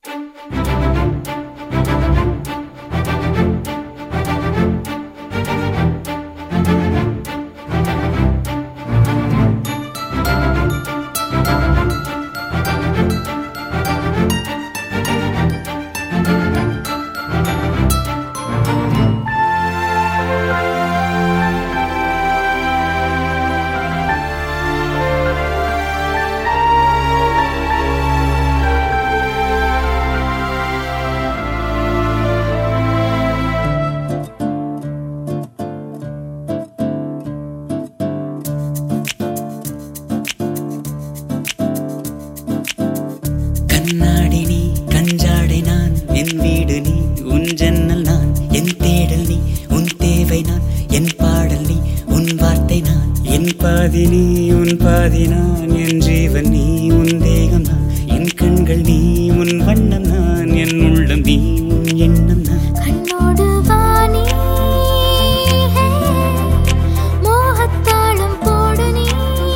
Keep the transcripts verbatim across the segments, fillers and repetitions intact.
கண்ணாடி நீ கஞ்சாடை நான் என் வீடு நீ உன் ஜன்னல் நான் என் தேடல் நீ உன் தேவை நான் என் பாடல் நீ உன் வார்த்தை நான் என் பாதி நீ உன் பாதி நான் என் ஜீவன் நீ உன் தேகம் நான் என் கண்கள் நீ உன் வண்ணம் நான் என் உள்ளம் நீ உன் எண்ணம் நான் கண்ணோடு வாணி மோகத்தாளம் போடு நீ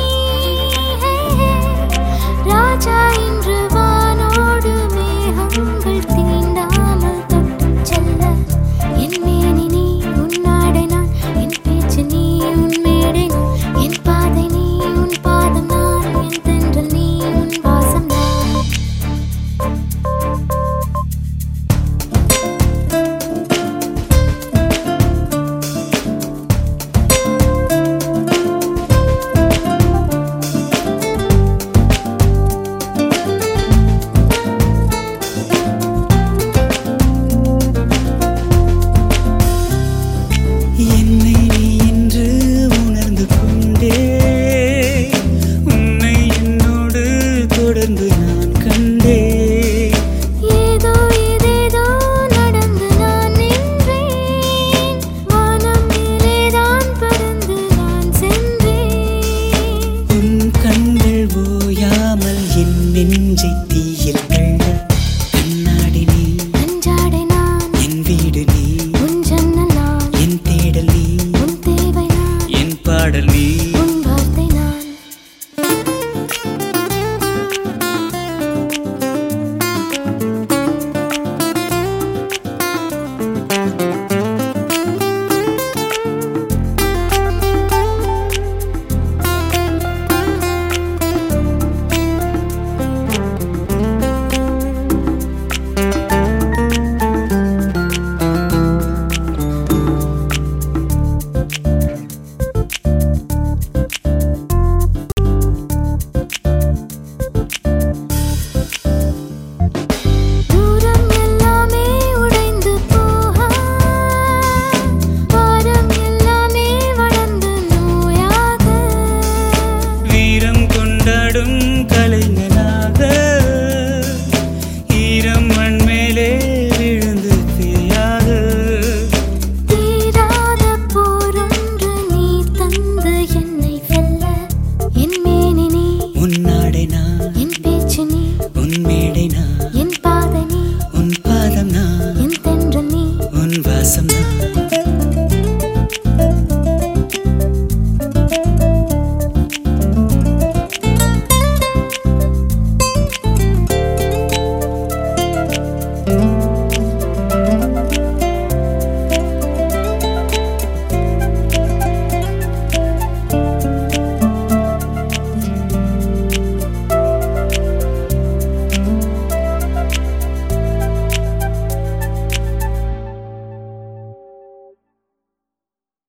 ராஜா இன்று வானோடு மேகங்கள் தீண்டாமல் தொட்டுச் செல்ல என் மேனி நீ உன் நாடை நான் என் பேச்சு நீ உன் மேடை நான் என் பாதை நீ உன் பாதம் நான் என் தென்றல் நீ உன் வாசம் நான் என்னை நீ என்று உணர்ந்து கொண்டே உன்னை என்னோடு தொடர்ந்து நான் கண்டே ஏதோ ஏதேதோ நடந்து நான் நின்றேன் வானம் மேலேதான் பறந்து நான் சென்றேன் உன் கண்கள் ஓயாமல் என் நெஞ்சை தீ